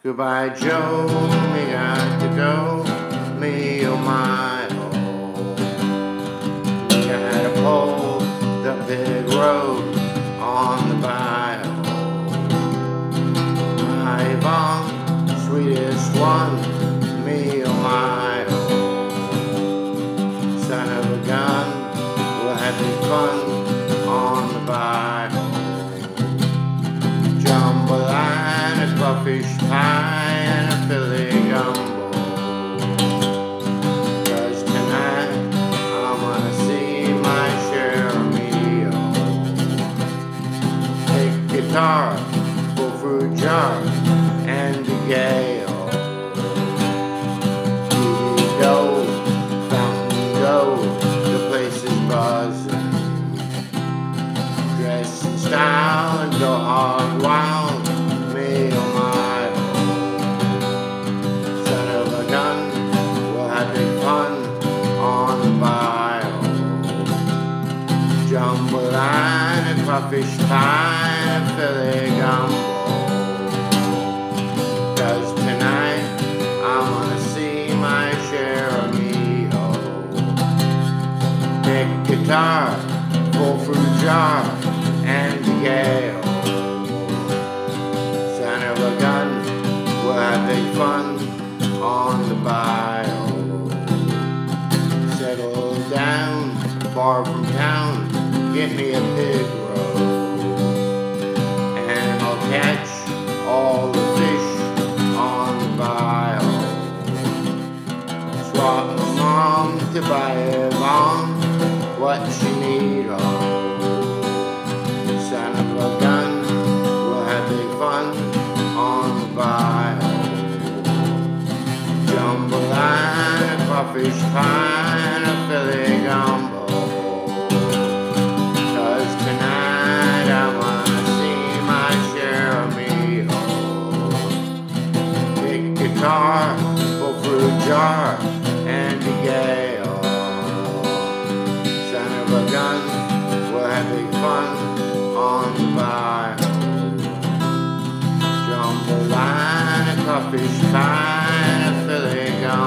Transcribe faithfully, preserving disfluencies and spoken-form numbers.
Goodbye, Joe, me got to go, me oh my oh. Me gotta pull the big road on the bio. Yvonne, sweetest one, me oh my oh. Son of a gun, we'll have big fun on the bio. Jambalaya, crawfish pie, and a Philly gumbo. 'Cause tonight I'm gonna see my share of meal. Take guitar, full fruit jar, and a gale. Go, fountain go, the place is buzzing. Dress in style and go hog wild. Me oh my oh. Son of a gun, we'll have big fun on the bio. Jambalaya, crawfish pie, and Philly gumbo. 'Cause tonight I'm gonna see my share of meal. Big guitar, full fruit jar, and a gale. Son of a gun, we'll have big fun on the bio. Settle down, far from town, get me a pig road. And I'll catch all the fish on the bio. Swap my mom to buy Yvonne what she need on. Son of a gun, we'll have big fun on the bio. Jambalaya, crawfish pie, and a Philly gumbo. 'Cause tonight I wanna see my share of meal. Big guitar, full fruit jar, and a gale. Son of a gun, we'll have big fun on the bio. Jambalaya, crawfish pie, and a Philly gumbo.